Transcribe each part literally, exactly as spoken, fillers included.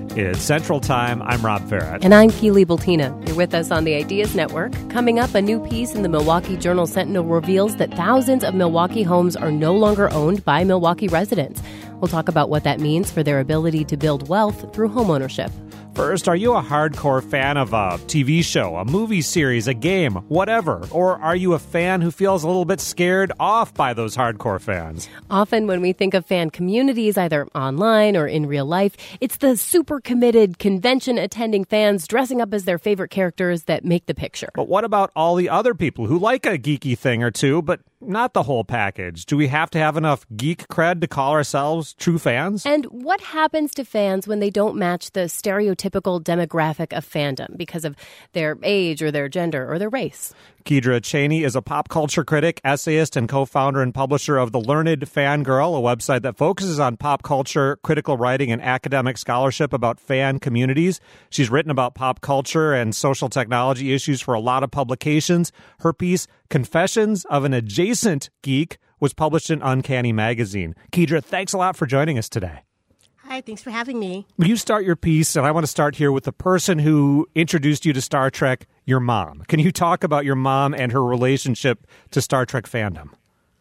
It's Central Time. I'm Rob Farrett. And I'm Keely Bultina. You're with us on the Ideas Network. Coming up, a new piece in the Milwaukee Journal-Sentinel reveals that thousands of Milwaukee homes are no longer owned by Milwaukee residents. We'll talk about what that means for their ability to build wealth through homeownership. First, are you a hardcore fan of a T V show, a movie series, a game, whatever? Or are you a fan who feels a little bit scared off by those hardcore fans? Often when we think of fan communities, either online or in real life, it's the super committed, convention-attending fans dressing up as their favorite characters that make the picture. But what about all the other people who like a geeky thing or two, but not the whole package? Do we have to have enough geek cred to call ourselves true fans? And what happens to fans when they don't match the stereotypical demographic of fandom because of their age or their gender or their race? Kedra Cheney is a pop culture critic, essayist, and co-founder and publisher of The Learned Fangirl, a website that focuses on pop culture, critical writing, and academic scholarship about fan communities. She's written about pop culture and social technology issues for a lot of publications. Her piece, Confessions of an Adjacent Geek, was published in Uncanny Magazine. Kedra, thanks a lot for joining us today. Hi, thanks for having me. You start your piece, and I want to start here with the person who introduced you to Star Trek, your mom. Can you talk about your mom and her relationship to Star Trek fandom?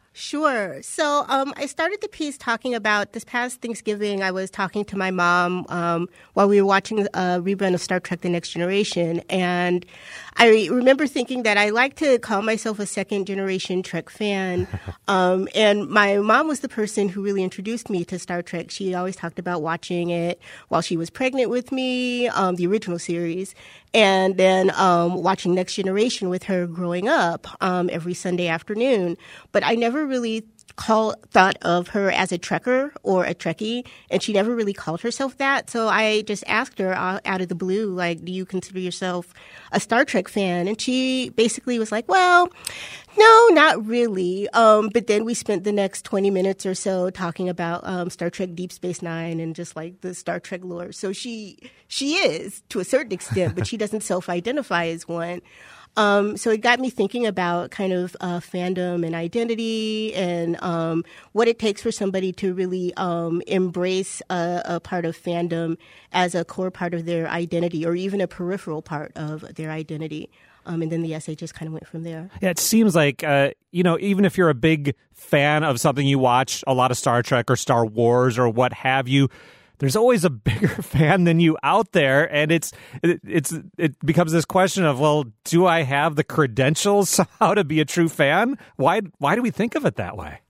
Sure. So um, I started the piece talking about this past Thanksgiving. I was talking to my mom um, while we were watching a rerun of Star Trek The Next Generation. And I remember thinking that I like to call myself a second generation Trek fan. Um, and my mom was the person who really introduced me to Star Trek. She always talked about watching it while she was pregnant with me, um, the original series, and then um, watching Next Generation with her growing up um, every Sunday afternoon. But I never really call, thought of her as a Trekker or a Trekkie, and she never really called herself that. So I just asked her uh, out of the blue, like, do you consider yourself a Star Trek fan? And she basically was like, well, no, not really. Um, but then we spent the next twenty minutes or so talking about um, Star Trek Deep Space Nine and just like the Star Trek lore. So she she is to a certain extent, but she doesn't self-identify as one. Um, so it got me thinking about kind of uh, fandom and identity and um, what it takes for somebody to really um, embrace a, a part of fandom as a core part of their identity or even a peripheral part of their identity. Um, and then the essay just kind of went from there. Yeah, it seems like, uh, you know, even if you're a big fan of something you watch, a lot of Star Trek or Star Wars or what have you, there's always a bigger fan than you out there, and it's it, it's it becomes this question of, well, do I have the credentials somehow to be a true fan? Why why do we think of it that way?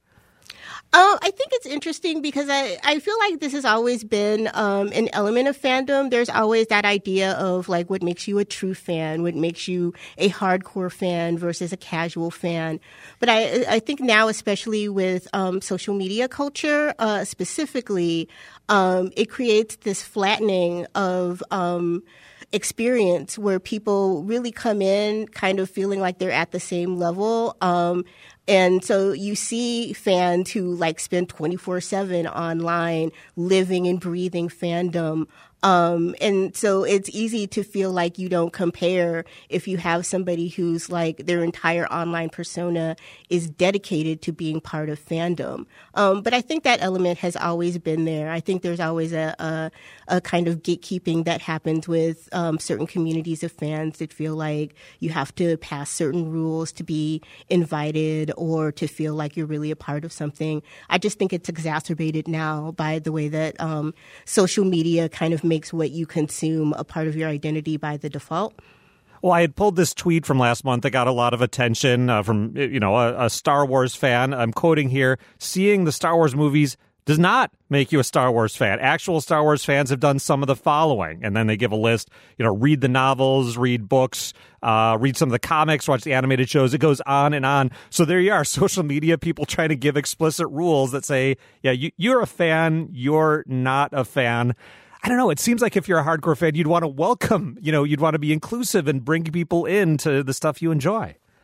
Oh, I think it's interesting because I, I feel like this has always been um, an element of fandom. There's always that idea of like what makes you a true fan, what makes you a hardcore fan versus a casual fan. But I I think now, especially with um, social media culture uh, specifically, um, it creates this flattening of um, experience where people really come in kind of feeling like they're at the same level. Um, And so you see fans who like spend twenty-four seven online living and breathing fandom. Um, and so it's easy to feel like you don't compare if you have somebody who's like their entire online persona is dedicated to being part of fandom. Um, but I think that element has always been there. I think there's always a, a, a kind of gatekeeping that happens with um, certain communities of fans that feel like you have to pass certain rules to be invited or to feel like you're really a part of something. I just think it's exacerbated now by the way that um, social media kind of makes what you consume a part of your identity by the default. Well, I had pulled this tweet from last month that got a lot of attention uh, from, you know, a, a Star Wars fan. I'm quoting here, seeing the Star Wars movies does not make you a Star Wars fan. Actual Star Wars fans have done some of the following. And then they give a list, you know, read the novels, read books, uh, read some of the comics, watch the animated shows. It goes on and on. So there you are, social media people trying to give explicit rules that say, yeah, you, you're a fan, you're not a fan. I don't know. It seems like if you're a hardcore fan, you'd want to welcome, you know, you'd want to be inclusive and bring people into the stuff you enjoy.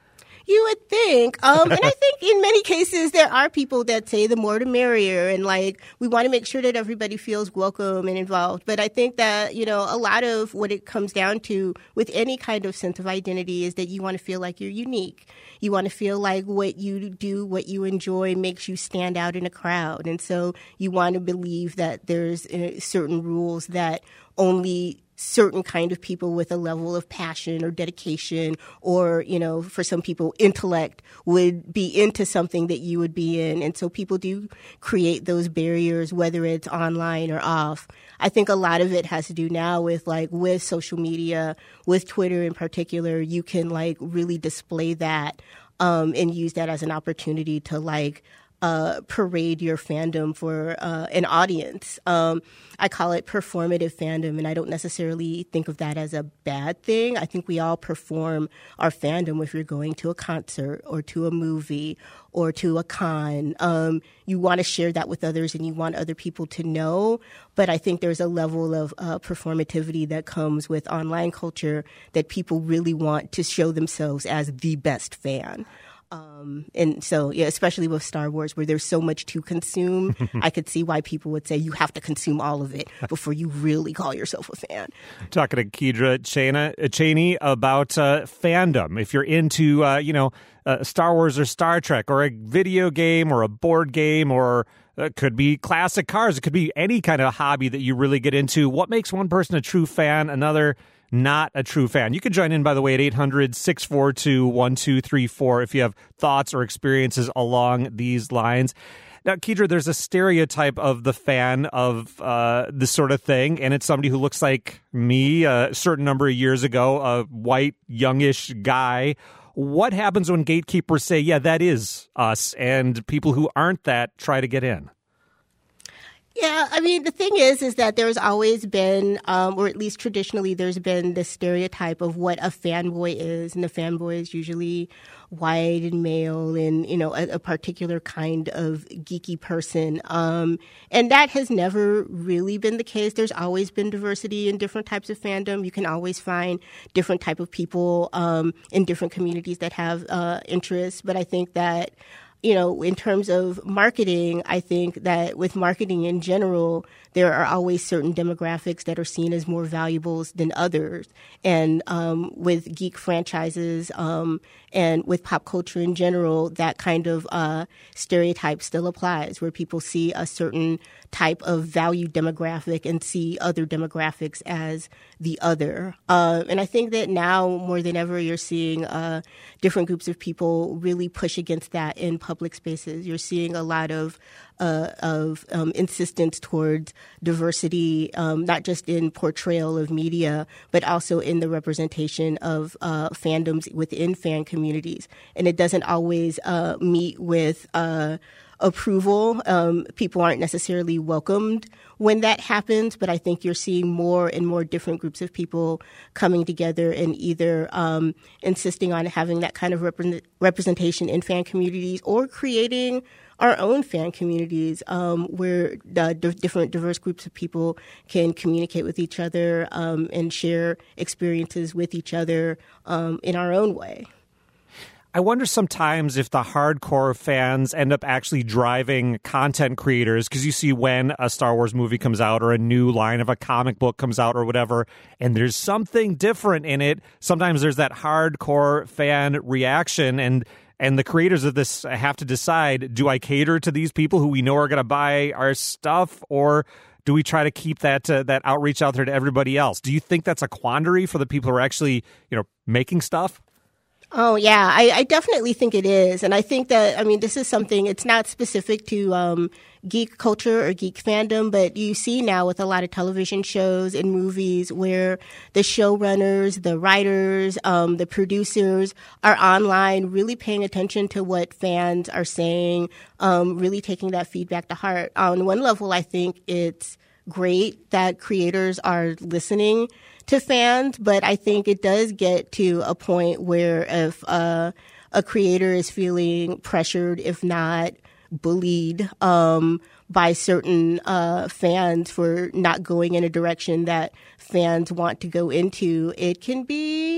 You would think. Um, and I think in many cases there are people that say the more the merrier, and like we want to make sure that everybody feels welcome and involved. But I think that, you know, a lot of what it comes down to with any kind of sense of identity is that you want to feel like you're unique. You want to feel like what you do, what you enjoy makes you stand out in a crowd. And so you want to believe that there's uh, certain rules that only certain kind of people with a level of passion or dedication or, you know, for some people, intellect would be into something that you would be in. And so people do create those barriers, whether it's online or off. I think a lot of it has to do now with like with social media, with Twitter in particular, you can like really display that um, and use that as an opportunity to like Uh, parade your fandom for uh, an audience. Um, I call it performative fandom, and I don't necessarily think of that as a bad thing. I think we all perform our fandom if you're going to a concert or to a movie or to a con. Um, you want to share that with others and you want other people to know, but I think there's a level of uh, performativity that comes with online culture that people really want to show themselves as the best fan. Um, and so, yeah, especially with Star Wars, where there's so much to consume, I could see why people would say you have to consume all of it before you really call yourself a fan. Talking to Kedra Chaney about uh, fandom. If you're into, uh, you know, uh, Star Wars or Star Trek or a video game or a board game or it could be classic cars. It could be any kind of hobby that you really get into. What makes one person a true fan, another not a true fan? You can join in, by the way, at eight hundred, six four two, one two three four if you have thoughts or experiences along these lines. Now, Kedra, there's a stereotype of the fan of uh, this sort of thing, and it's somebody who looks like me a certain number of years ago, a white, youngish guy. What happens when gatekeepers say, yeah, that is us, and people who aren't that try to get in? Yeah, I mean, the thing is, is that there's always been, um, or at least traditionally, there's been this stereotype of what a fanboy is. And the fanboy is usually white and male and, you know, a, a particular kind of geeky person. Um, and that has never really been the case. There's always been diversity in different types of fandom. You can always find different type of people um, in different communities that have uh, interests. But I think that, you know, in terms of marketing, I think that with marketing in general, there are always certain demographics that are seen as more valuable than others. And um, with geek franchises um, and with pop culture in general, that kind of uh, stereotype still applies, where people see a certain type of value demographic and see other demographics as the other. Uh, and I think that now more than ever, you're seeing uh, different groups of people really push against that in public spaces. You're seeing a lot of uh, of um, insistence towards diversity, um, not just in portrayal of media, but also in the representation of uh, fandoms within fan communities. And it doesn't always uh, meet with uh, approval. Um, people aren't necessarily welcomed when that happens, but I think you're seeing more and more different groups of people coming together and either um, insisting on having that kind of repre- representation in fan communities or creating our own fan communities um, where the d- different diverse groups of people can communicate with each other um, and share experiences with each other um, in our own way. I wonder sometimes if the hardcore fans end up actually driving content creators, because you see when a Star Wars movie comes out or a new line of a comic book comes out or whatever, and there's something different in it. Sometimes there's that hardcore fan reaction, and and the creators of this have to decide, do I cater to these people who we know are going to buy our stuff, or do we try to keep that uh, that outreach out there to everybody else? Do you think that's a quandary for the people who are actually, you know, making stuff? Oh, yeah, I, I definitely think it is. And I think that, I mean, this is something, it's not specific to um, geek culture or geek fandom, but you see now with a lot of television shows and movies where the showrunners, the writers, um, the producers are online really paying attention to what fans are saying, um, really taking that feedback to heart. On one level, I think it's great that creators are listening to fans, but I think it does get to a point where if uh, a creator is feeling pressured, if not bullied, um, by certain uh, fans for not going in a direction that fans want to go into, it can be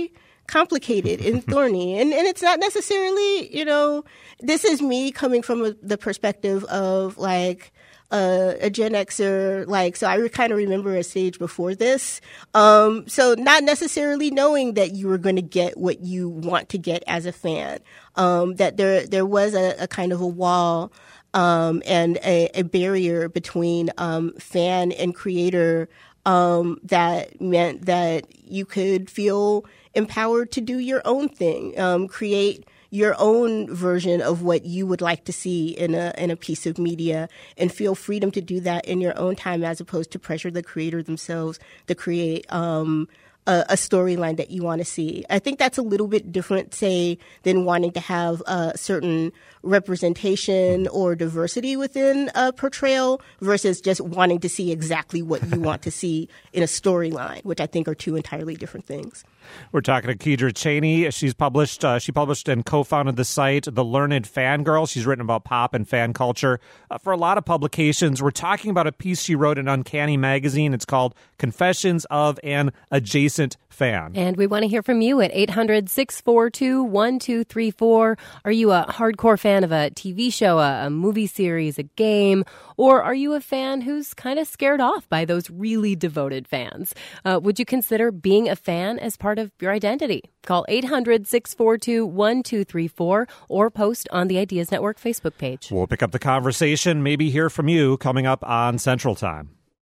complicated and thorny. And, and it's not necessarily, you know, this is me coming from a, the perspective of like, Uh, a Gen Xer, like, so I kind of remember a stage before this. Um, so not necessarily knowing that you were going to get what you want to get as a fan. Um, that there there was a, a kind of a wall um, and a, a barrier between um, fan and creator um, that meant that you could feel empowered to do your own thing, um, create your own version of what you would like to see in a in a piece of media, and feel freedom to do that in your own time, as opposed to pressure the creator themselves to create um, a, a storyline that you want to see. I think that's a little bit different, say, than wanting to have a certain representation or diversity within a portrayal versus just wanting to see exactly what you want to see in a storyline, which I think are two entirely different things. We're talking to Kedra Chaney. She's published, uh, she published and co-founded the site, The Learned Fangirl. She's written about pop and fan culture uh, for a lot of publications. We're talking about a piece she wrote in Uncanny Magazine. It's called Confessions of an Adjacent Fan. And we want to hear from you at eight hundred, six four two, one two three four. Are you a hardcore fan of a T V show, a, a movie series, a game, or are you a fan who's kind of scared off by those really devoted fans? Uh, would you consider being a fan as part of your identity? Call eight hundred, six four two, one two three four or post on the Ideas Network Facebook page. We'll pick up the conversation, maybe hear from you coming up on Central Time.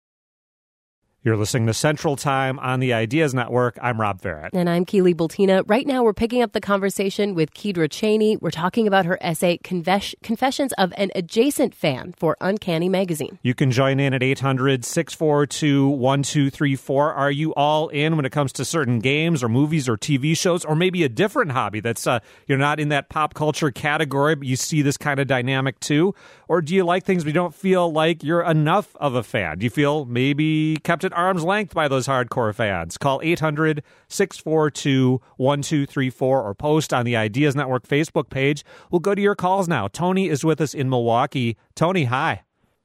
You're listening to Central Time on the Ideas Network. I'm Rob Farrett. And I'm Keely Bultina. Right now, we're picking up the conversation with Kedra Chaney. We're talking about her essay, Confes- Confessions of an Adjacent Fan, for Uncanny Magazine. You can join in at eight hundred, six four two, one two three four. Are you all in when it comes to certain games or movies or T V shows, or maybe a different hobby that's uh, you're not in that pop culture category, but you see this kind of dynamic too? Or do you like things but you don't feel like you're enough of a fan? Do you feel maybe kept at arm's length by those hardcore fans? Call eight hundred, six four two, one two three four or post on the Ideas Network Facebook page. We'll go to your calls now. Tony is with us in Milwaukee. Tony, hi.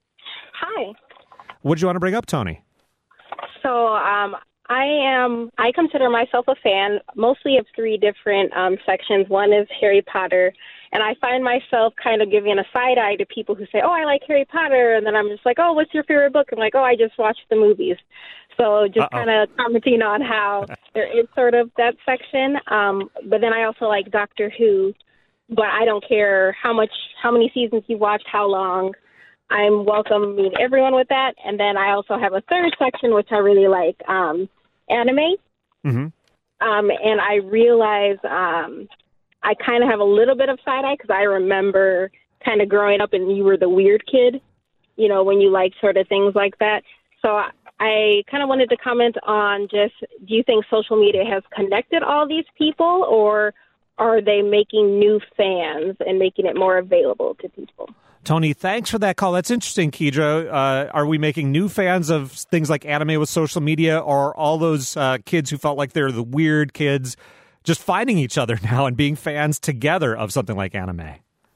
Hi. What did you want to bring up, Tony? So um, I am, I consider myself a fan mostly of three different um, sections. One is Harry Potter. And I find myself kind of giving a side eye to people who say, oh, I like Harry Potter. And then I'm just like, oh, what's your favorite book? I'm like, oh, I just watched the movies. So just kind of commenting on how there is sort of that section. Um, but then I also like Doctor Who. But I don't care how much, how many seasons you watched, how long. I'm welcoming everyone with that. And then I also have a third section, which I really like, um, anime. Mm-hmm. Um, and I realize um, I kind of have a little bit of side eye because I remember kind of growing up and you were the weird kid, you know, when you like sort of things like that. So I, I kind of wanted to comment on just, do you think social media has connected all these people, or are they making new fans and making it more available to people? Tony, thanks for that call. That's interesting, Kedra. Uh, are we making new fans of things like anime with social media, or all those uh, kids who felt like they're the weird kids just finding each other now and being fans together of something like anime?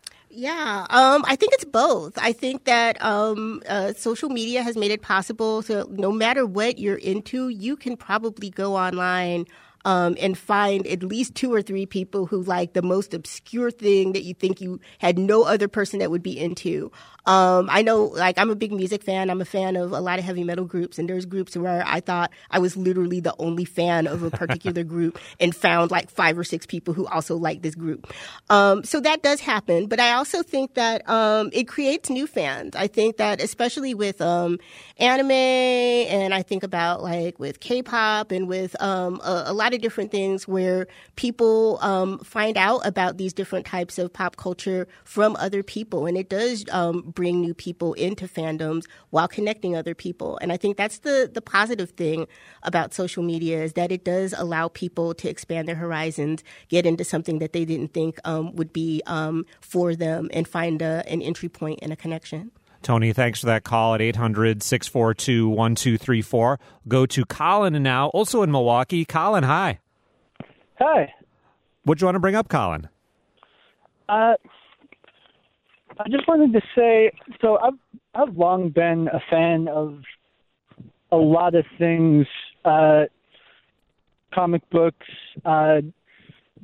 Yeah, um, I think it's both. I think that um, uh, social media has made it possible, so no matter what you're into, you can probably go online Um, and find at least two or three people who like the most obscure thing that you think you had no other person that would be into. Um, I know, like, I'm a big music fan. I'm a fan of a lot of heavy metal groups, and there's groups where I thought I was literally the only fan of a particular group and found like five or six people who also like this group. Um, so that does happen. But I also think that um, it creates new fans. I think that especially with um, anime, and I think about like with K-pop and with um, a, a lot of different things where people um, find out about these different types of pop culture from other people. And it does um, bring new people into fandoms while connecting other people. And I think that's the, the positive thing about social media, is that it does allow people to expand their horizons, get into something that they didn't think um, would be um, for them, and find a, an entry point and a connection. Tony, thanks for that call at eight hundred, six four two, one two three four. Go to Colin now, also in Milwaukee. Colin, hi. Hi. What do you want to bring up, Colin? Uh, I just wanted to say, so I've I've long been a fan of a lot of things, uh, comic books, uh,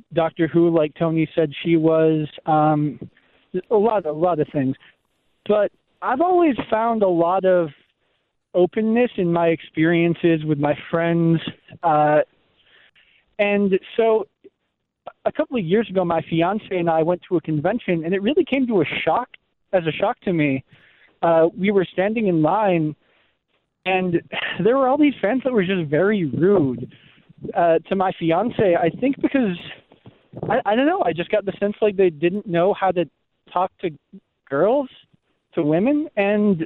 Doctor Who, like Tony said she was, um, a lot, a lot of things. But I've always found a lot of openness in my experiences with my friends. Uh, and so a couple of years ago, my fiance and I went to a convention, and it really came to a shock, as a shock to me. Uh, we were standing in line, and there were all these fans that were just very rude uh, to my fiance. I think because, I, I don't know, I just got the sense like they didn't know how to talk to girls, to women, and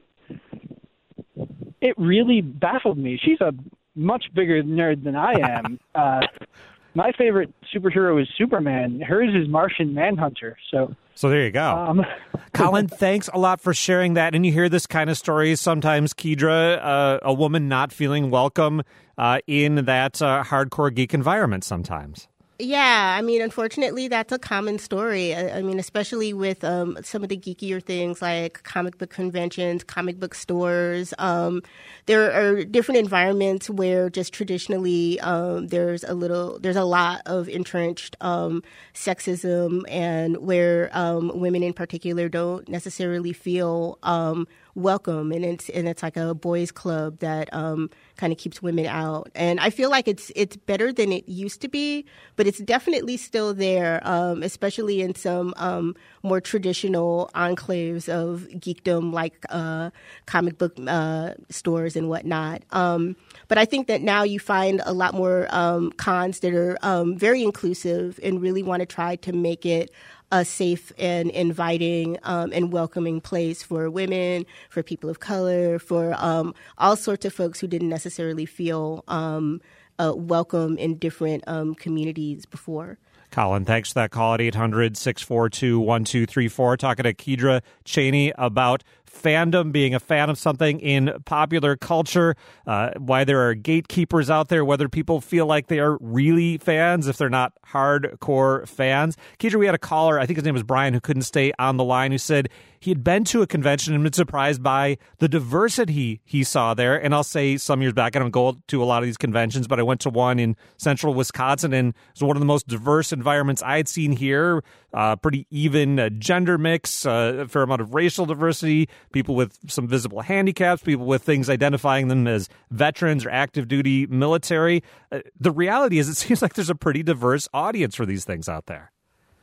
it really baffled me. She's a much bigger nerd than I am. uh, my favorite superhero is Superman. Hers is Martian Manhunter. So, so there you go. Um, Colin, thanks a lot for sharing that. And you hear this kind of stories sometimes, Keidra, uh, a woman not feeling welcome uh, in that uh, hardcore geek environment sometimes. Yeah, I mean, unfortunately, that's a common story. I, I mean, especially with um, some of the geekier things like comic book conventions, comic book stores. Um, there are different environments where just traditionally um, there's a little, there's a lot of entrenched um, sexism, and where um, women in particular don't necessarily feel um, welcome, and it's and it's like a boys' club that um, kind of keeps women out. And I feel like it's it's better than it used to be, but it's definitely still there, um, especially in some um, more traditional enclaves of geekdom, like uh, comic book uh, stores and whatnot. Um, but I think that now you find a lot more um, cons that are um, very inclusive and really want to try to make it a safe and inviting um, and welcoming place for women, for people of color, for um, all sorts of folks who didn't necessarily feel um, uh, welcome in different um, communities before. Colin, thanks for that call at eight hundred, six four two, one two three four. Talking to Keidra Cheney about fandom, being a fan of something in popular culture, uh, why there are gatekeepers out there, whether people feel like they are really fans if they're not hardcore fans. Keidra, we had a caller, I think his name was Brian, who couldn't stay on the line, who said he had been to a convention and been surprised by the diversity he saw there. And I'll say some years back, I don't go to a lot of these conventions, but I went to one in central Wisconsin, and it was one of the most diverse environments I had seen here. Uh, pretty even uh, gender mix, uh, a fair amount of racial diversity, people with some visible handicaps, people with things identifying them as veterans or active duty military. Uh, the reality is it seems like there's a pretty diverse audience for these things out there.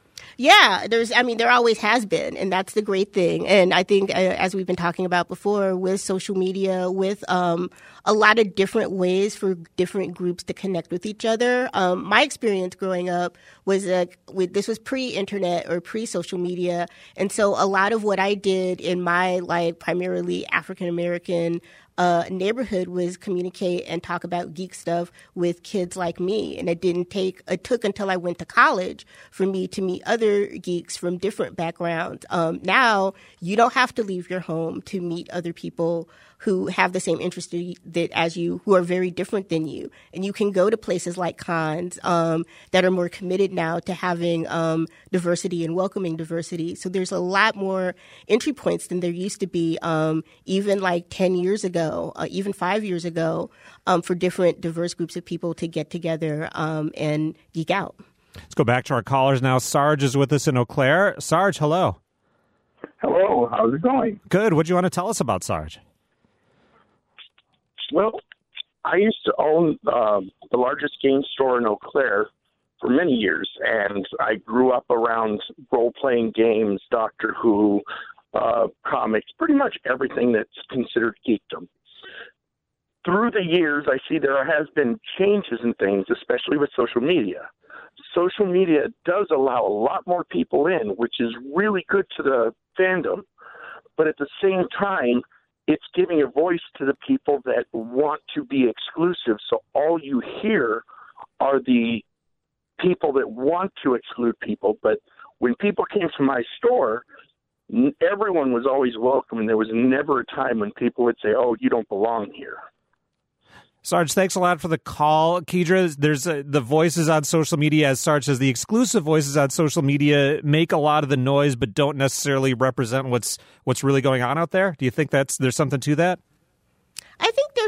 Yeah, there's, I mean, there always has been, and that's the great thing. And I think, uh, as we've been talking about before, with social media, with um, a lot of different ways for different groups to connect with each other. Um, my experience growing up was uh, with, this was pre-internet or pre-social media. And so a lot of what I did in my, like, primarily African-American Uh, neighborhood was communicate and talk about geek stuff with kids like me. And it didn't take, it took until I went to college for me to meet other geeks from different backgrounds. Um, now, you don't have to leave your home to meet other people who have the same interests that as you, who are very different than you. And you can go to places like cons um, that are more committed now to having um, diversity and welcoming diversity. So there's a lot more entry points than there used to be, um, even like ten years ago, uh, even five years ago, um, for different diverse groups of people to get together um, and geek out. Let's go back to our callers now. Sarge is with us in Eau Claire. Sarge, hello. Hello. How's it going? Good. What do you want to tell us about, Sarge? Well, I used to own uh, the largest game store in Eau Claire for many years, and I grew up around role-playing games, Doctor Who, uh, comics, pretty much everything that's considered geekdom. Through the years, I see there has been changes in things, especially with social media. Social media does allow a lot more people in, which is really good to the fandom, but at the same time, it's giving a voice to the people that want to be exclusive. So all you hear are the people that want to exclude people. But when people came to my store, everyone was always welcome, and there was never a time when people would say, oh, you don't belong here. Sarge, thanks a lot for the call. Keidra, there's uh, the voices on social media, as Sarge says, the exclusive voices on social media make a lot of the noise, but don't necessarily represent what's what's really going on out there. Do you think that's there's something to that? I think there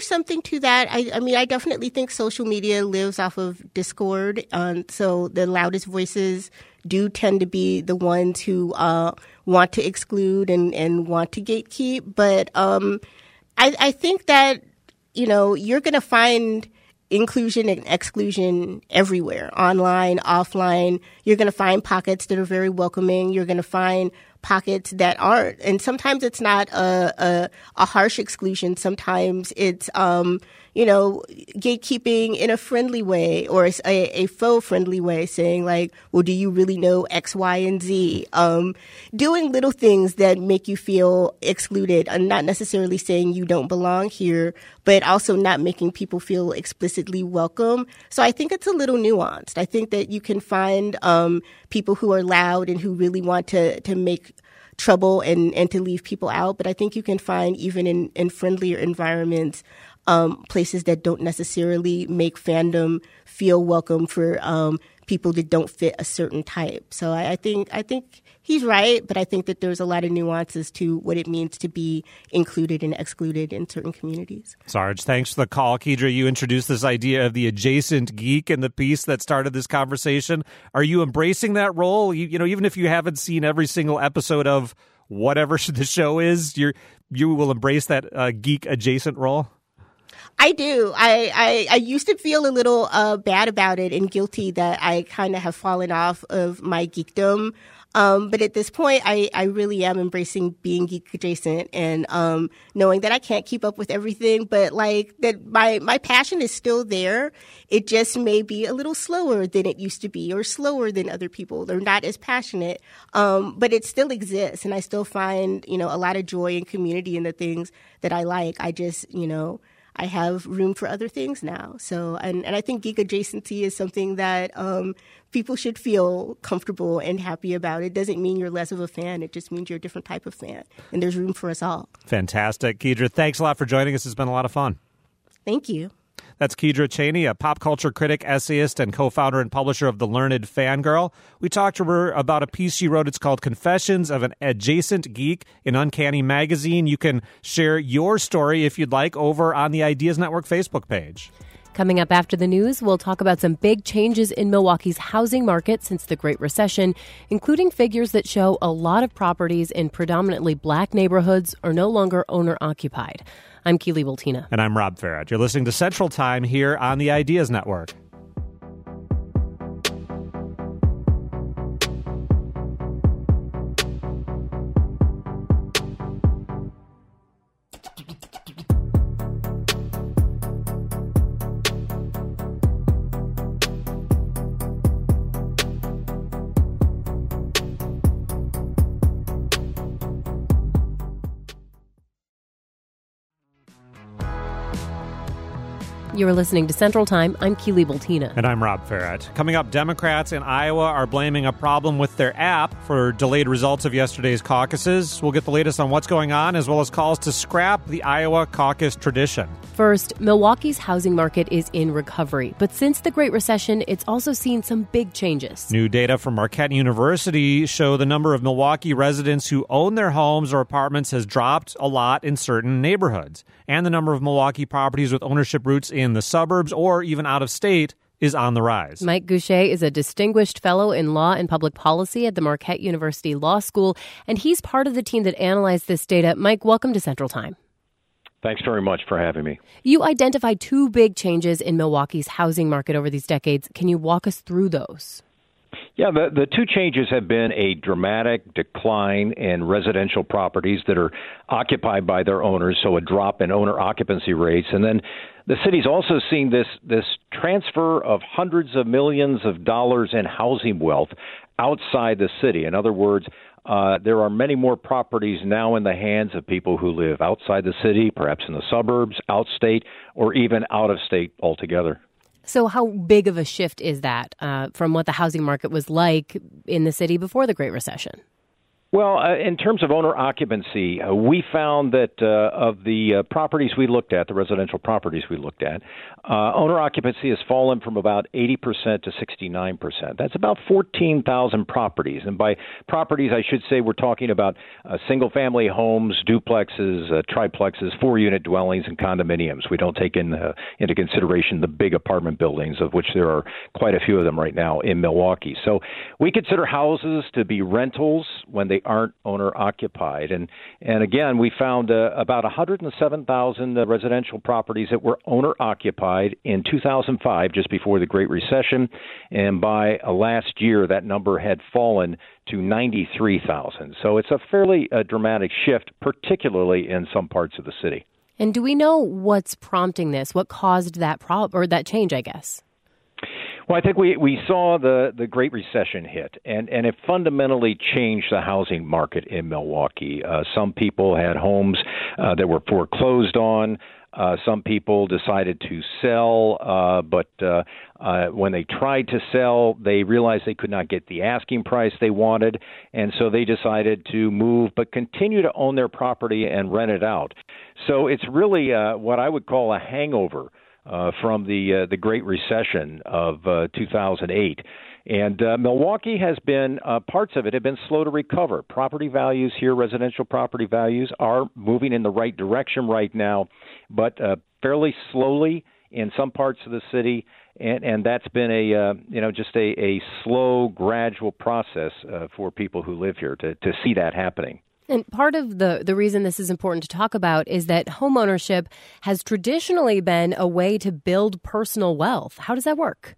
there's something to that. I, I mean, I definitely think social media lives off of discord. Um, so the loudest voices do tend to be the ones who uh, want to exclude and, and want to gatekeep. But um, I, I think that, you know, you're going to find inclusion and exclusion everywhere, online, offline. You're going to find pockets that are very welcoming. You're going to find pockets that aren't. And sometimes it's not a, a, a harsh exclusion. Sometimes it's, um, you know, gatekeeping in a friendly way or a, a faux friendly way, saying like, well, do you really know X, Y, and Z? Um, doing little things that make you feel excluded and not necessarily saying you don't belong here, but also not making people feel explicitly welcome. So I think it's a little nuanced. I think that you can find um, people who are loud and who really want to, to make trouble and, and to leave people out. But I think you can find even in, in friendlier environments, um, places that don't necessarily make fandom feel welcome for um, people that don't fit a certain type. So I, I think I think he's right, but I think that there's a lot of nuances to what it means to be included and excluded in certain communities. Sarge, thanks for the call. Kedra, you introduced this idea of the adjacent geek in the piece that started this conversation. Are you embracing that role? You, you know, even if you haven't seen every single episode of whatever the show is, you you will embrace that uh, geek adjacent role? I do. I, I, I used to feel a little uh, bad about it and guilty that I kind of have fallen off of my geekdom. Um, but at this point, I, I really am embracing being geek adjacent and um, knowing that I can't keep up with everything, but like that my, my passion is still there. It just may be a little slower than it used to be or slower than other people. They're not as passionate, um, but it still exists. And I still find, you know, a lot of joy and community in the things that I like. I just, you know, I have room for other things now. So, and, and I think geek adjacency is something that um, people should feel comfortable and happy about. It doesn't mean you're less of a fan. It just means you're a different type of fan. And there's room for us all. Fantastic. Kedra, thanks a lot for joining us. It's been a lot of fun. Thank you. That's Kedra Chaney, a pop culture critic, essayist, and co-founder and publisher of The Learned Fangirl. We talked to her about a piece she wrote. It's called Confessions of an Adjacent Geek in Uncanny Magazine. You can share your story, if you'd like, over on the Ideas Network Facebook page. Coming up after the news, we'll talk about some big changes in Milwaukee's housing market since the Great Recession, including figures that show a lot of properties in predominantly black neighborhoods are no longer owner-occupied. I'm Keely Bultina. And I'm Rob Farrett. You're listening to Central Time here on the Ideas Network. You are listening to Central Time. I'm Keely Bultina. And I'm Rob Farrett. Coming up, Democrats in Iowa are blaming a problem with their app for delayed results of yesterday's caucuses. We'll get the latest on what's going on, as well as calls to scrap the Iowa caucus tradition. First, Milwaukee's housing market is in recovery. But since the Great Recession, it's also seen some big changes. New data from Marquette University show the number of Milwaukee residents who own their homes or apartments has dropped a lot in certain neighborhoods. And the number of Milwaukee properties with ownership roots in the suburbs or even out of state is on the rise. Mike Goucher is a distinguished fellow in law and public policy at the Marquette University Law School, and he's part of the team that analyzed this data. Mike, welcome to Central Time. Thanks very much for having me. You identified two big changes in Milwaukee's housing market over these decades. Can you walk us through those? Yeah, the, the two changes have been a dramatic decline in residential properties that are occupied by their owners, so a drop in owner occupancy rates. And then the city's also seen this, this transfer of hundreds of millions of dollars in housing wealth outside the city. In other words, uh, there are many more properties now in the hands of people who live outside the city, perhaps in the suburbs, outstate, or even out of state altogether. So how big of a shift is that uh, from what the housing market was like in the city before the Great Recession? Well, uh, in terms of owner occupancy, uh, we found that uh, of the uh, properties we looked at, the residential properties we looked at, uh, owner occupancy has fallen from about eighty percent to sixty-nine percent. That's about fourteen thousand properties. And by properties, I should say we're talking about uh, single-family homes, duplexes, uh, triplexes, four-unit dwellings, and condominiums. We don't take in, uh, into consideration the big apartment buildings, of which there are quite a few of them right now in Milwaukee. So we consider houses to be rentals when they aren't owner-occupied. And, and again, we found uh, about one hundred seven thousand uh, residential properties that were owner-occupied in two thousand five, just before the Great Recession. And by uh, last year, that number had fallen to ninety-three thousand. So it's a fairly uh, dramatic shift, particularly in some parts of the city. And do we know what's prompting this? What caused that prob- or that change, I guess? Well, I think we, we saw the, the Great Recession hit, and, and it fundamentally changed the housing market in Milwaukee. Uh, some people had homes uh, that were foreclosed on. Uh, some people decided to sell, uh, but uh, uh, when they tried to sell, they realized they could not get the asking price they wanted, and so they decided to move but continue to own their property and rent it out. So it's really uh, what I would call a hangover Uh, from the uh, the Great Recession of uh, two thousand eight. And uh, Milwaukee has been, uh, parts of it have been slow to recover. Property values here, residential property values, are moving in the right direction right now, but uh, fairly slowly in some parts of the city. And, and that's been a, uh, you know, just a, a slow, gradual process uh, for people who live here to, to see that happening. And part of the, the reason this is important to talk about is that homeownership has traditionally been a way to build personal wealth. How does that work?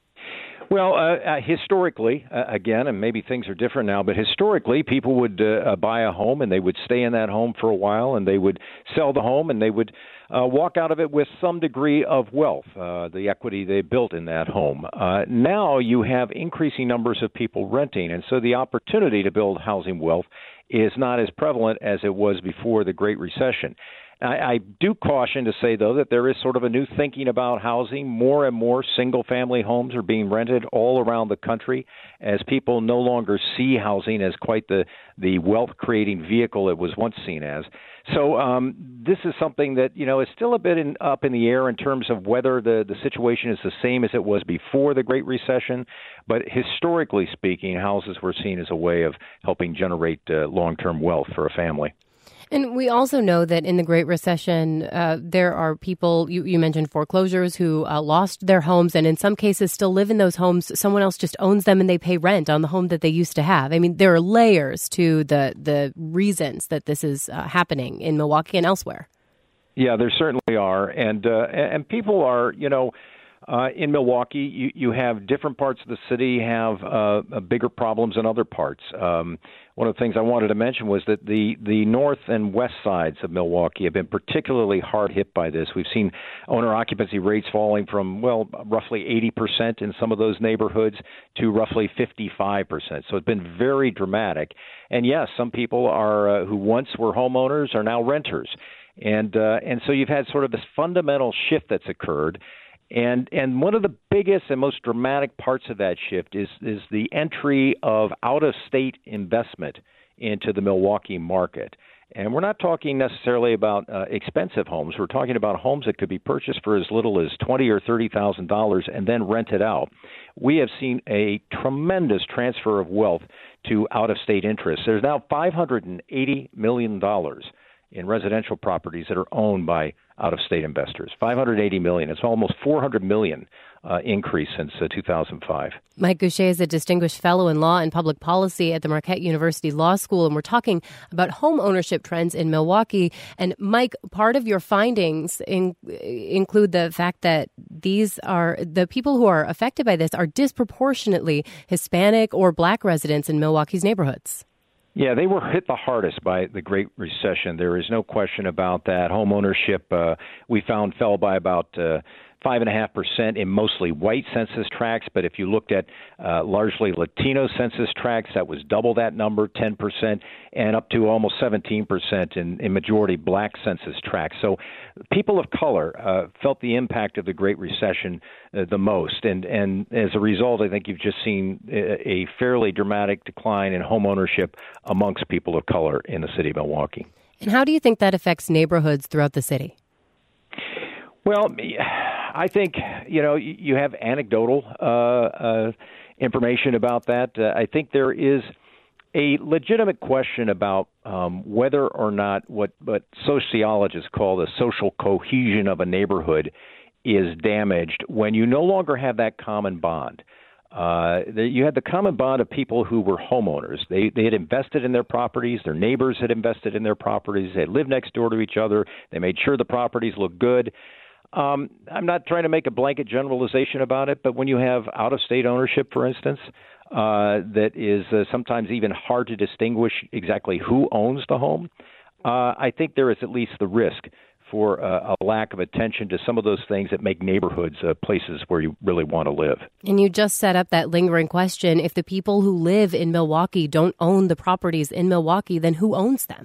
Well, uh, uh, historically, uh, again, and maybe things are different now, but historically, people would uh, uh, buy a home and they would stay in that home for a while, and they would sell the home and they would uh, walk out of it with some degree of wealth, uh, the equity they built in that home. Uh, now you have increasing numbers of people renting, and so the opportunity to build housing wealth is not as prevalent as it was before the Great Recession. I, I do caution to say, though, that there is sort of a new thinking about housing. More and more single-family homes are being rented all around the country as people no longer see housing as quite the, the wealth-creating vehicle it was once seen as. So um, this is something that, you know, is still a bit in, up in the air in terms of whether the, the situation is the same as it was before the Great Recession. But historically speaking, houses were seen as a way of helping generate uh, long-term wealth for a family. And we also know that in the Great Recession, uh, there are people, you, you mentioned foreclosures, who uh, lost their homes and in some cases still live in those homes. Someone else just owns them and they pay rent on the home that they used to have. I mean, there are layers to the, the reasons that this is uh, happening in Milwaukee and elsewhere. Yeah, there certainly are. And, uh, and people are, you know, Uh, in Milwaukee, you, you have different parts of the city have uh, bigger problems than other parts. Um, one of the things I wanted to mention was that the, the north and west sides of Milwaukee have been particularly hard hit by this. We've seen owner occupancy rates falling from, well, roughly eighty percent in some of those neighborhoods to roughly fifty-five percent. So it's been very dramatic. And yes, some people are uh, who once were homeowners are now renters. And uh, and so you've had sort of this fundamental shift that's occurred. And and one of the biggest and most dramatic parts of that shift is is the entry of out-of-state investment into the Milwaukee market. And we're not talking necessarily about uh, expensive homes. We're talking about homes that could be purchased for as little as twenty thousand dollars or thirty thousand dollars and then rented out. We have seen a tremendous transfer of wealth to out-of-state interests. There's now five hundred eighty million dollars in residential properties that are owned by out-of-state investors. five hundred eighty million dollars. It's almost four hundred million dollars uh, increase since uh, two thousand five. Mike Goucher is a distinguished fellow in law and public policy at the Marquette University Law School, and we're talking about home ownership trends in Milwaukee. And Mike, part of your findings in, include the fact that these are the people who are affected by this are disproportionately Hispanic or Black residents in Milwaukee's neighborhoods. Yeah, they were hit the hardest by the Great Recession. There is no question about that. Home ownership, uh, we found, fell by about uh, five point five percent in mostly white census tracts. But if you looked at uh, largely Latino census tracts, that was double that number, ten percent, and up to almost seventeen percent in, in majority black census tracts. So people of color uh, felt the impact of the Great Recession uh, the most. And, and as a result, I think you've just seen a, a fairly dramatic decline in home ownership amongst people of color in the city of Milwaukee. And how do you think that affects neighborhoods throughout the city? Well, I think, you know, you have anecdotal uh, uh, information about that. Uh, I think there is a legitimate question about um, whether or not what, what sociologists call the social cohesion of a neighborhood is damaged when you no longer have that common bond. Uh, the, you had the common bond of people who were homeowners. They they had invested in their properties. Their neighbors had invested in their properties. They lived next door to each other. They made sure the properties looked good. Um, I'm not trying to make a blanket generalization about it, but when you have out-of-state ownership, for instance, uh, that is uh, sometimes even hard to distinguish exactly who owns the home, uh, I think there is at least the risk for uh, a lack of attention to some of those things that make neighborhoods uh, places where you really want to live. And you just set up that lingering question. If the people who live in Milwaukee don't own the properties in Milwaukee, then who owns them?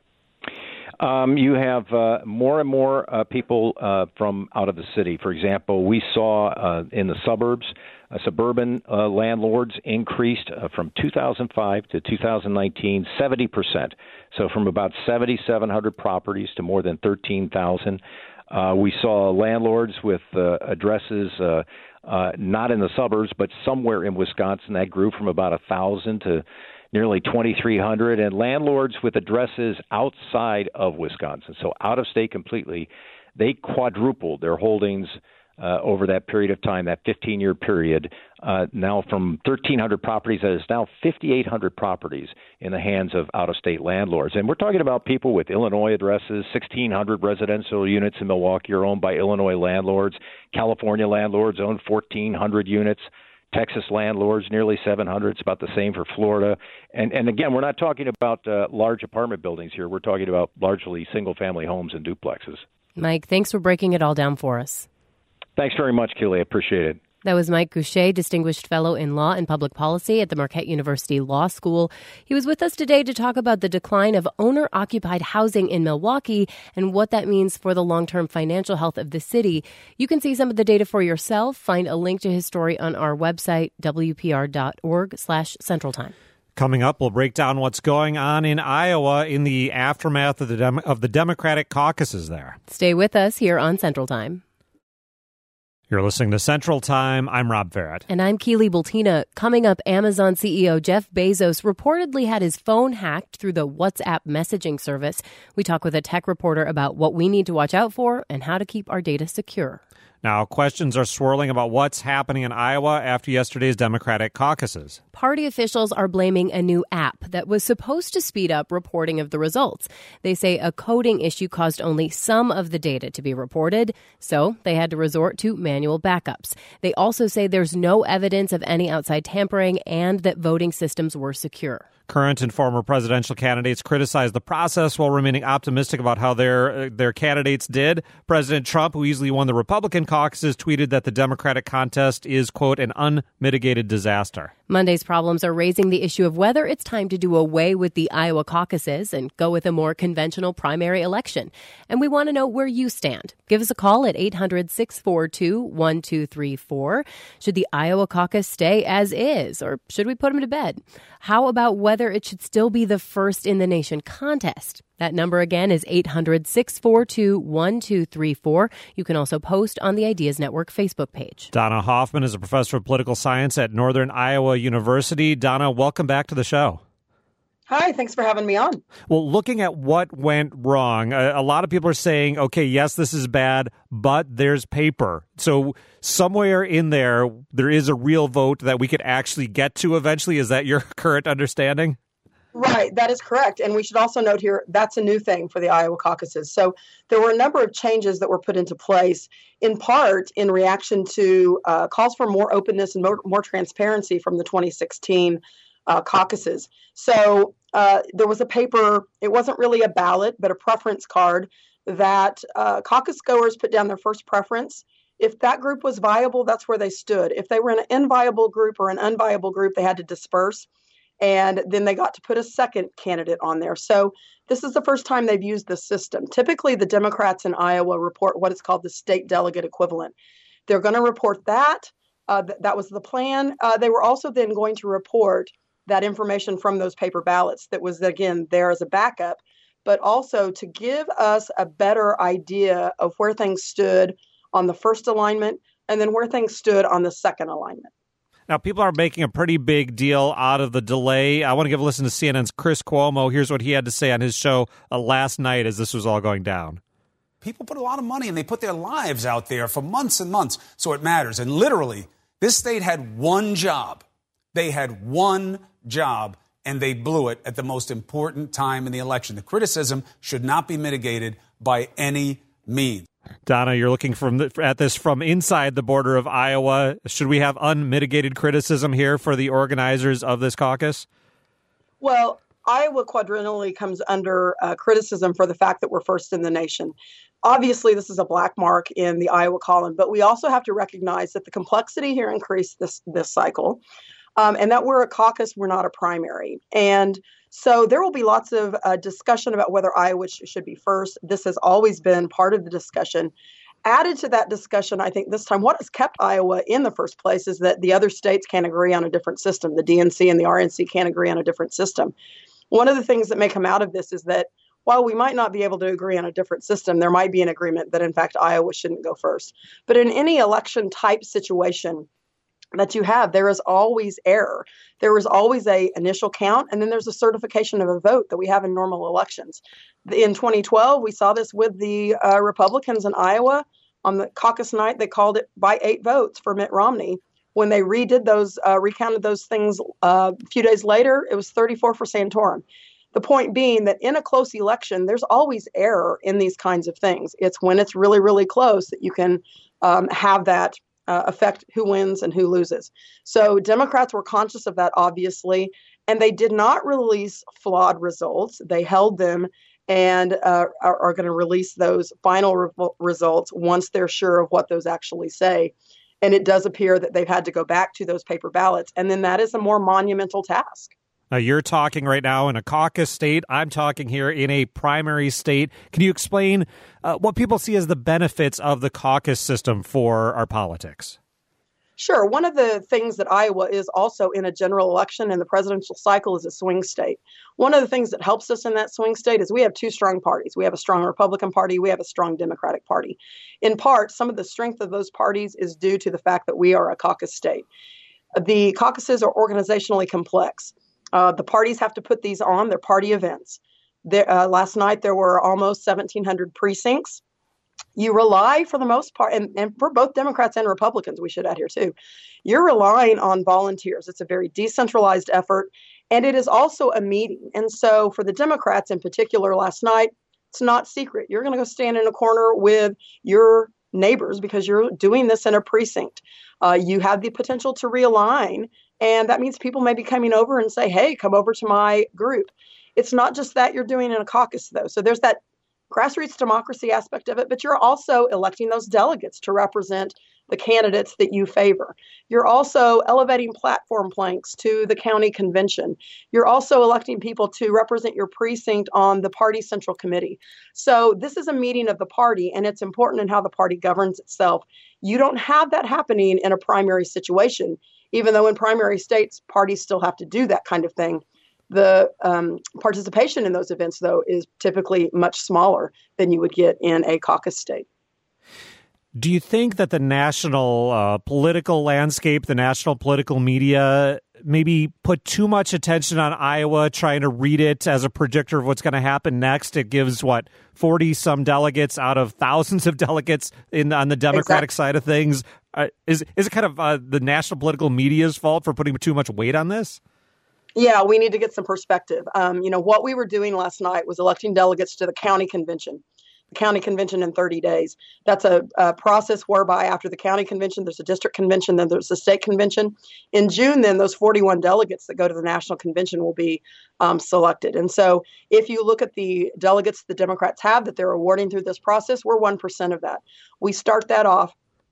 Um, you have uh, more and more uh, people uh, from out of the city. For example, we saw uh, in the suburbs, uh, suburban uh, landlords increased uh, from two thousand five to two thousand nineteen, seventy percent. So from about seven thousand seven hundred properties to more than thirteen thousand. Uh, we saw landlords with uh, addresses uh, uh, not in the suburbs, but somewhere in Wisconsin. That grew from about one thousand to nearly twenty-three hundred, and landlords with addresses outside of Wisconsin, so out of state completely, they quadrupled their holdings uh, over that period of time, that fifteen-year period, uh, now from thirteen hundred properties, that is now fifty-eight hundred properties in the hands of out-of-state landlords. And we're talking about people with Illinois addresses. sixteen hundred residential units in Milwaukee are owned by Illinois landlords. California landlords own fourteen hundred units. Texas landlords, nearly seven hundred. It's about the same for Florida. And, and again, we're not talking about uh, large apartment buildings here. We're talking about largely single-family homes and duplexes. Mike, thanks for breaking it all down for us. Thanks very much, Keely. I appreciate it. That was Mike Goucher, Distinguished Fellow in Law and Public Policy at the Marquette University Law School. He was with us today to talk about the decline of owner-occupied housing in Milwaukee and what that means for the long-term financial health of the city. You can see some of the data for yourself. Find a link to his story on our website, w p r dot org slash Central Time. Coming up, we'll break down what's going on in Iowa in the aftermath of the Dem- of the Democratic caucuses there. Stay with us here on Central Time. You're listening to Central Time. I'm Rob Farrett. And I'm Keely Bultina. Coming up, Amazon C E O Jeff Bezos reportedly had his phone hacked through the WhatsApp messaging service. We talk with a tech reporter about what we need to watch out for and how to keep our data secure. Now, questions are swirling about what's happening in Iowa after yesterday's Democratic caucuses. Party officials are blaming a new app that was supposed to speed up reporting of the results. They say a coding issue caused only some of the data to be reported, so they had to resort to manual backups. They also say there's no evidence of any outside tampering and that voting systems were secure. Current and former presidential candidates criticized the process while remaining optimistic about how their uh, their candidates did. President Trump, who easily won the Republican caucuses, tweeted that the Democratic contest is, quote, an unmitigated disaster. Monday's problems are raising the issue of whether it's time to do away with the Iowa caucuses and go with a more conventional primary election. And we want to know where you stand. Give us a call at eight hundred, six four two, one two three four. Should the Iowa caucus stay as is, or should we put them to bed? How about whether it should still be the first in the nation contest? That number again is eight hundred, six four two, one two three four. You can also post on the Ideas Network Facebook page. Donna Hoffman is a professor of political science at Northern Iowa University. Donna, welcome back to the show. Hi, thanks for having me on. Well, looking at what went wrong, a, a lot of people are saying, okay, yes, this is bad, but there's paper. So somewhere in there, there is a real vote that we could actually get to eventually. Is that your current understanding? Right, that is correct. And we should also note here, that's a new thing for the Iowa caucuses. So there were a number of changes that were put into place, in part in reaction to uh, calls for more openness and more, more transparency from the twenty sixteen uh, caucuses. So uh, there was a paper, it wasn't really a ballot, but a preference card that uh, caucus goers put down their first preference. If that group was viable, that's where they stood. If they were in an inviable group or an unviable group, they had to disperse. And then they got to put a second candidate on there. So this is the first time they've used this system. Typically, the Democrats in Iowa report what is called the state delegate equivalent. They're going to report that. Uh, th- that was the plan. Uh, they were also then going to report that information from those paper ballots that was, again, there as a backup, but also to give us a better idea of where things stood on the first alignment and then where things stood on the second alignment. Now, people are making a pretty big deal out of the delay. I want to give a listen to C N N's Chris Cuomo. Here's what he had to say on his show uh, last night as this was all going down. People put a lot of money and they put their lives out there for months and months, so it matters. And literally, this state had one job. They had one job, and they blew it at the most important time in the election. The criticism should not be mitigated by any means. Donna, you're looking from the, at this from inside the border of Iowa. Should we have unmitigated criticism here for the organizers of this caucus? Well, Iowa quadrennially comes under uh, criticism for the fact that we're first in the nation. Obviously, this is a black mark in the Iowa column, but we also have to recognize that the complexity here increased this, this cycle, um, and that we're a caucus, we're not a primary. And so there will be lots of uh, discussion about whether Iowa sh- should be first. This has always been part of the discussion. Added to that discussion, I think this time, what has kept Iowa in the first place is that the other states can't agree on a different system. The D N C and the R N C can't agree on a different system. One of the things that may come out of this is that while we might not be able to agree on a different system, there might be an agreement that, in fact, Iowa shouldn't go first. But in any election type situation that you have, there is always error. There is always a initial count, and then there's a certification of a vote that we have in normal elections. In twenty twelve, we saw this with the uh, Republicans in Iowa. On the caucus night, they called it by eight votes for Mitt Romney. When they redid those, uh, recounted those things uh, a few days later, it was thirty-four for Santorum. The point being that in a close election, there's always error in these kinds of things. It's when it's really, really close that you can um, have that uh, affect who wins and who loses. So Democrats were conscious of that, obviously, and they did not release flawed results. They held them and uh, are, are going to release those final re- results once they're sure of what those actually say. And it does appear that they've had to go back to those paper ballots. And then that is a more monumental task. Now, you're talking right now in a caucus state. I'm talking here in a primary state. Can you explain uh, what people see as the benefits of the caucus system for our politics? Sure. One of the things that Iowa is also in a general election and the presidential cycle is a swing state. One of the things that helps us in that swing state is we have two strong parties. We have a strong Republican Party. We have a strong Democratic Party. In part, some of the strength of those parties is due to the fact that we are a caucus state. The caucuses are organizationally complex. Uh, the parties have to put these on. They're party events. There, uh, last night, there were almost seventeen hundred precincts. You rely, for the most part, and, and for both Democrats and Republicans, we should add here too, you're relying on volunteers. It's a very decentralized effort, and it is also a meeting. And so for the Democrats in particular last night, it's not secret. You're going to go stand in a corner with your neighbors because you're doing this in a precinct. Uh, you have the potential to realign, and that means people may be coming over and say, hey, come over to my group. It's not just that you're doing in a caucus, though. So there's that grassroots democracy aspect of it, but you're also electing those delegates to represent the candidates that you favor. You're also elevating platform planks to the county convention. You're also electing people to represent your precinct on the party central committee. So this is a meeting of the party, and it's important in how the party governs itself. You don't have that happening in a primary situation, even though in primary states, parties still have to do that kind of thing. The um, participation in those events, though, is typically much smaller than you would get in a caucus state. Do you think that the national uh, political landscape, the national political media, maybe put too much attention on Iowa, trying to read it as a predictor of what's going to happen next? It gives, what, forty-some delegates out of thousands of delegates in on the Democratic exactly. side of things. Uh, is, is it kind of uh, the national political media's fault for putting too much weight on this? Yeah, we need to get some perspective. Um, you know, what we were doing last night was electing delegates to the county convention. The county convention in thirty days. That's a, a process whereby after the county convention, there's a district convention, then there's a state convention. In June, then those forty-one delegates that go to the national convention will be um, selected. And so if you look at the delegates the Democrats have that they're awarding through this process, we're one percent of that. We start that off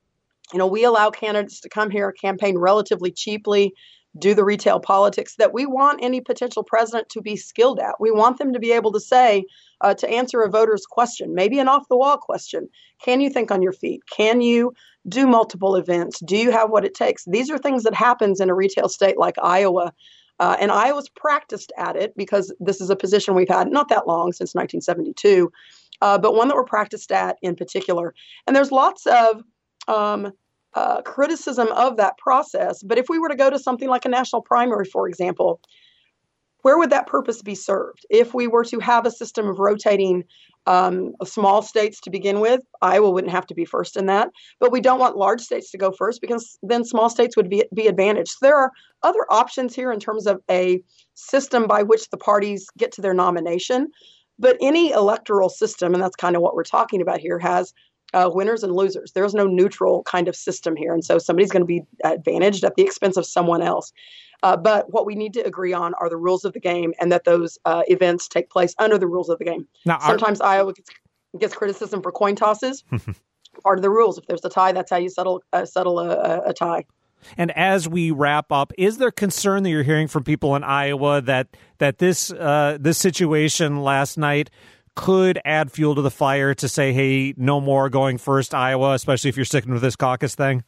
You know, we allow candidates to come here, campaign relatively cheaply, do the retail politics that we want any potential president to be skilled at. We want them to be able to say, uh, to answer a voter's question, maybe an off-the-wall question, can you think on your feet? Can you do multiple events? Do you have what it takes? These are things that happens in a retail state like Iowa. Uh, and Iowa's practiced at it because this is a position we've had not that long, since nineteen seventy-two, uh, but one that we're practiced at in particular. And there's lots of um, uh, criticism of that process. But if we were to go to something like a national primary, for example, where would that purpose be served? If we were to have a system of rotating um, small states to begin with, Iowa wouldn't have to be first in that. But we don't want large states to go first because then small states would be, be advantaged. So there are other options here in terms of a system by which the parties get to their nomination. But any electoral system, and that's kind of what we're talking about here, has uh, winners and losers. There's no neutral kind of system here. And so somebody's going to be advantaged at the expense of someone else. Uh, but what we need to agree on are the rules of the game, and that those uh, events take place under the rules of the game. Now, Sometimes our... Iowa gets, gets criticism for coin tosses. Part of the rules. If there's a tie, that's how you settle uh, settle a, a tie. And as we wrap up, is there concern that you're hearing from people in Iowa that that this uh, this situation last night could add fuel to the fire to say, hey, no more going first Iowa, especially if you're sticking with this caucus thing?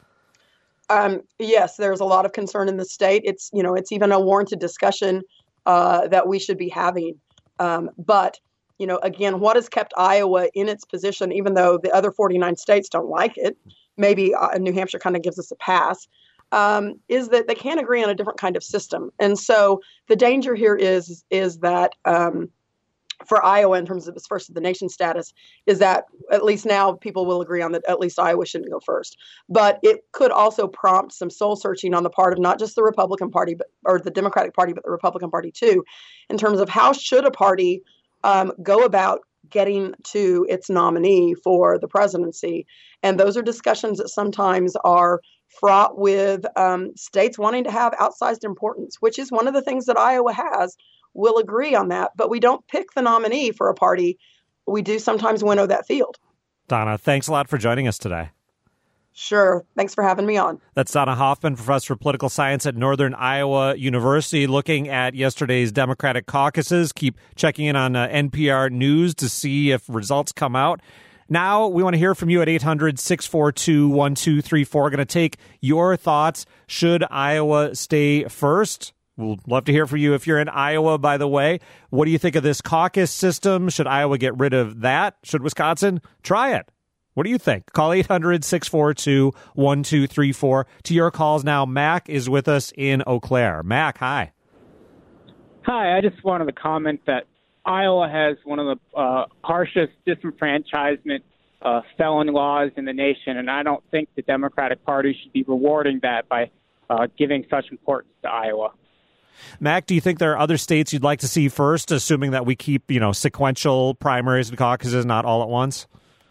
Um, yes, there's a lot of concern in the state. It's, you know, it's even a warranted discussion uh, that we should be having. Um, but, you know, again, what has kept Iowa in its position, even though the other forty-nine states don't like it, maybe uh, New Hampshire kind of gives us a pass, um, is that they can't agree on a different kind of system. And so the danger here is, is that um, for Iowa, in terms of its first of the nation status, is that at least now people will agree on that at least Iowa shouldn't go first. But it could also prompt some soul searching on the part of not just the Republican Party, but or the Democratic Party, but the Republican Party too, in terms of how should a party um, go about getting to its nominee for the presidency. And those are discussions that sometimes are fraught with um, states wanting to have outsized importance, which is one of the things that Iowa has. We'll agree on that, but we don't pick the nominee for a party. We do sometimes winnow that field. Donna, thanks a lot for joining us today. Sure. Thanks for having me on. That's Donna Hoffman, professor of political science at Northern Iowa University, looking at yesterday's Democratic caucuses. Keep checking in on uh, N P R News to see if results come out. Now, we want to hear from you at eight hundred, six four two, one two three four. We're going to take your thoughts. Should Iowa stay first? We'll love to hear from you if you're in Iowa, by the way. What do you think of this caucus system? Should Iowa get rid of that? Should Wisconsin try it? What do you think? Call eight hundred, six four two, one two three four. To your calls now, Mac is with us in Eau Claire. Mac, hi. Hi, I just wanted to comment that Iowa has one of the uh, harshest disenfranchisement uh, felon laws in the nation, and I don't think the Democratic Party should be rewarding that by uh, giving such importance to Iowa. Mac, do you think there are other states you'd like to see first, assuming that we keep, you know, sequential primaries and caucuses, not all at once?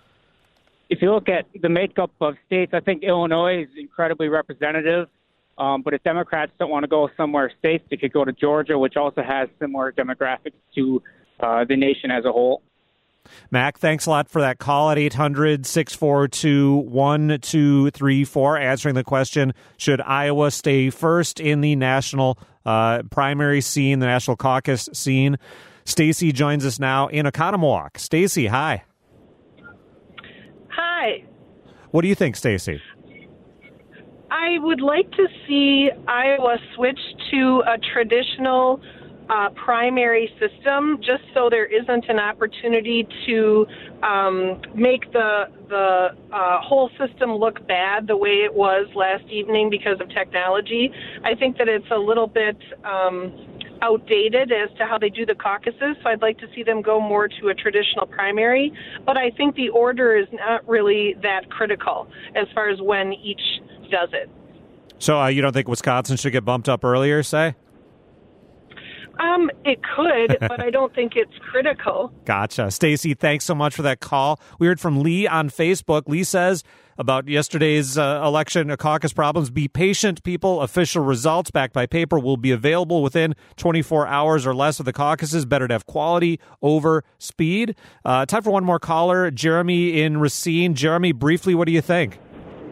If you look at the makeup of states, I think Illinois is incredibly representative. Um, but if Democrats don't want to go somewhere safe, they could go to Georgia, which also has similar demographics to uh, the nation as a whole. Mac, thanks a lot for that call at eight hundred, six four two, one two three four, answering the question, should Iowa stay first in the national uh, primary scene, the national caucus scene? Stacy joins us now in Oconomowoc. Stacy, hi. Hi. What do you think, Stacy? I would like to see Iowa switch to a traditional uh, primary system, just so there isn't an opportunity to um, make the the uh, whole system look bad the way it was last evening because of technology. I think that it's a little bit um, outdated as to how they do the caucuses, so I'd like to see them go more to a traditional primary. But I think the order is not really that critical as far as when each does it. So uh, you don't think Wisconsin should get bumped up earlier, say? Um, it could, but I don't think it's critical. Gotcha. Stacy, thanks so much for that call. We heard from Lee on Facebook. Lee says about yesterday's uh, election uh, caucus problems, be patient, people. Official results backed by paper will be available within twenty-four hours or less of the caucuses. Better to have quality over speed. Uh, time for one more caller. Jeremy in Racine. Jeremy, briefly, what do you think?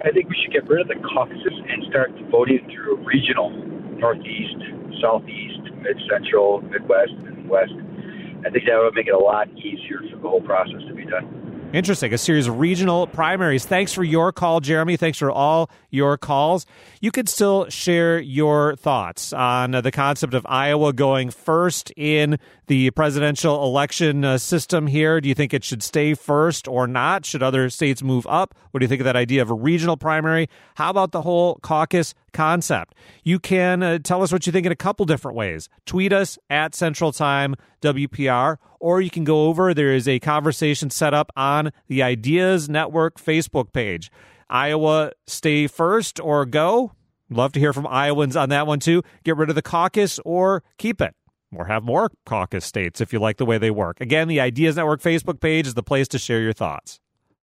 I think we should get rid of the caucuses and start voting through regional, Northeast, Southeast, Mid-Central, Midwest, and West. I think that would make it a lot easier for the whole process to be done. Interesting. A series of regional primaries. Thanks for your call, Jeremy. Thanks for all your calls. You could still share your thoughts on uh, the concept of Iowa going first in the presidential election uh, system here. Do you think it should stay first or not? Should other states move up? What do you think of that idea of a regional primary? How about the whole caucus concept? You can uh, tell us what you think in a couple different ways. Tweet us at Central Time W P R, or you can go over. There is a conversation set up on the Ideas Network Facebook page. Iowa, stay first or go? Love to hear from Iowans on that one, too. Get rid of the caucus or keep it. Or have more caucus states if you like the way they work. Again, the Ideas Network Facebook page is the place to share your thoughts.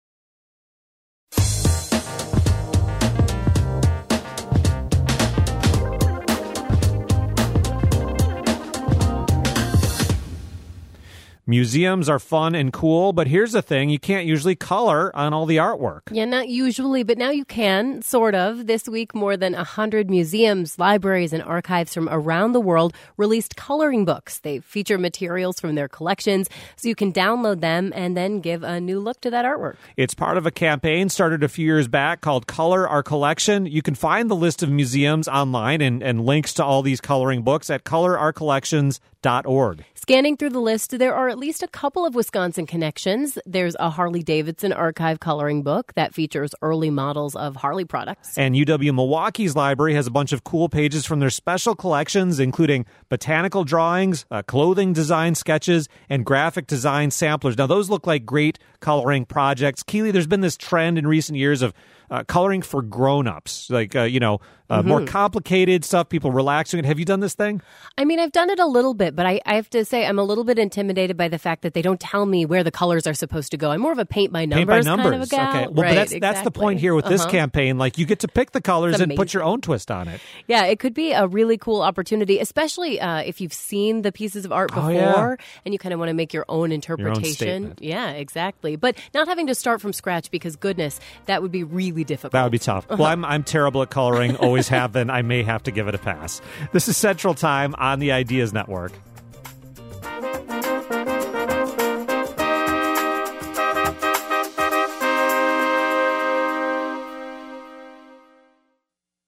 Museums are fun and cool, but here's the thing. You can't usually color on all the artwork. Yeah, not usually, but now you can, sort of. This week, more than one hundred museums, libraries, and archives from around the world released coloring books. They feature materials from their collections, so you can download them and then give a new look to that artwork. It's part of a campaign started a few years back called Color Our Collection. You can find the list of museums online and, and links to all these coloring books at color our collections dot org. Scanning through the list, there are at least a couple of Wisconsin connections. There's a Harley-Davidson archive coloring book that features early models of Harley products. And U W-Milwaukee's library has a bunch of cool pages from their special collections, including botanical drawings, uh, clothing design sketches, and graphic design samplers. Now, those look like great coloring projects. Keely, there's been this trend in recent years of uh, coloring for grown-ups, like, uh, you know, uh, mm-hmm. more complicated stuff, people relaxing. Have you done this thing? I mean, I've done it a little bit, but I, I have to say I'm a little bit intimidated by the fact that they don't tell me where the colors are supposed to go. I'm more of a paint by numbers, paint by numbers. kind of a gal. Okay. Well, right, but that's, exactly. that's the point here with this uh-huh. campaign. Like, you get to pick the colors and put your own twist on it. Yeah, it could be a really cool opportunity, especially uh, if you've seen the pieces of art before oh, yeah. and you kind of want to make your own interpretation. Your own yeah, exactly. But not having to start from scratch because, goodness, that would be really difficult. That would be tough. Uh-huh. Well, I'm, I'm terrible at coloring, always have been. I may have to give it a pass. This is Central Time on the Ideas Network.